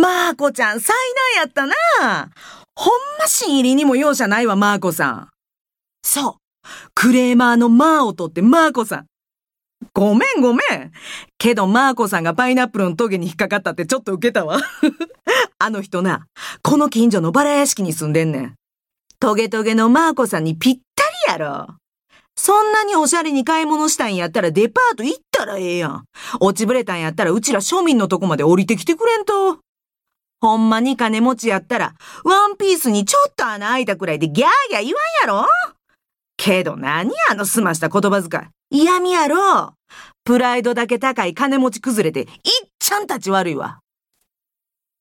マーコちゃん災難やったな。ほんま新入りにも容赦ないわ、マーコさん。そう。クレーマーのマーを取ってマーコさん。ごめん。けどマーコさんがパイナップルのトゲに引っかかったってちょっとウケたわ。あの人な、この近所のバラ屋敷に住んでんねん。トゲトゲのマーコさんにぴったりやろ。そんなにおしゃれに買い物したんやったらデパート行ったらええやん。落ちぶれたんやったらうちら庶民のとこまで降りてきてくれんと。ほんまに金持ちやったら、ワンピースにちょっと穴開いたくらいでギャーギャー言わんやろ。けど何あの澄ました言葉遣い。嫌味やろ。プライドだけ高い金持ち崩れて、いっちゃん立ち悪いわ。